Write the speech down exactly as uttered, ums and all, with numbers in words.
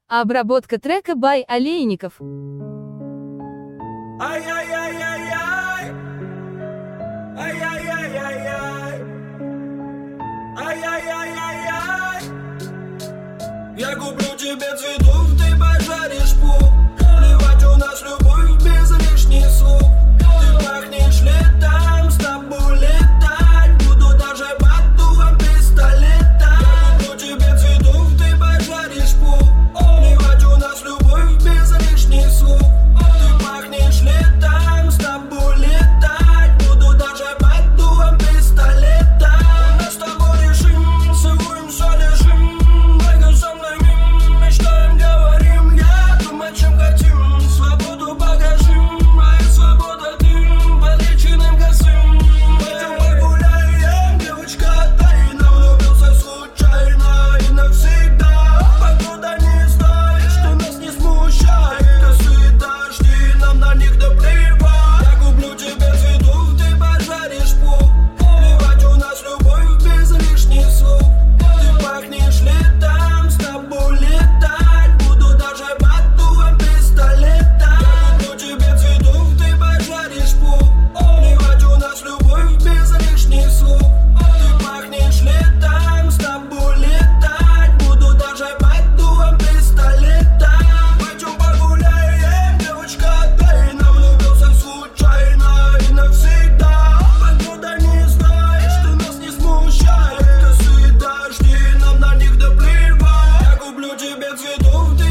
Обработка трека by Олейников. Ай-яй-яй-яй-яй, ай-яй-яй-яй-яй, ай-яй-яй-яй-яй. Я куплю тебе цветов, ты пожаришь пух. Плевать, у нас любовь без лишних слов. Ты пахнешь летом, с тобой летать буду даже под дулом пистолета. Я куплю тебе цветов, ты пожаришь пух. Плевать, у нас любовь без лишних слов. Ты пахнешь летом, с тобой летать буду даже под дулом пистолета. У нас с тобой режим, целуемся, лежим. Прыгаем со мной мим, мечтаем, говорим. Я думаю, чем хотим, свободу покажем. Моя свобода дым, под личиным косым. Пойдем погуляем, девочка, тайно влюбился случайно и навсегда. Погода не знает, что нас не смущает. Косые дожди, нам на них да плевать. Я куплю тебе цветов, ты пожаришь пух. Плевать, у нас любовь без лишних слов. Ты пахнешь летом, с тобой летать буду даже под дулом пистолета. Я куплю тебе цветов, ты пожаришь пух. Плевать, у нас любовь без лишних слов. Ты пахнешь летом, с тобой летать буду даже под дулом пистолета. Пойдем погуляем, девочка, тайно влюбился случайно и навсегда. Погода не знает, что нас не смущает. Косые дожди, нам на них да плевать. Я куплю тебе цветов, ты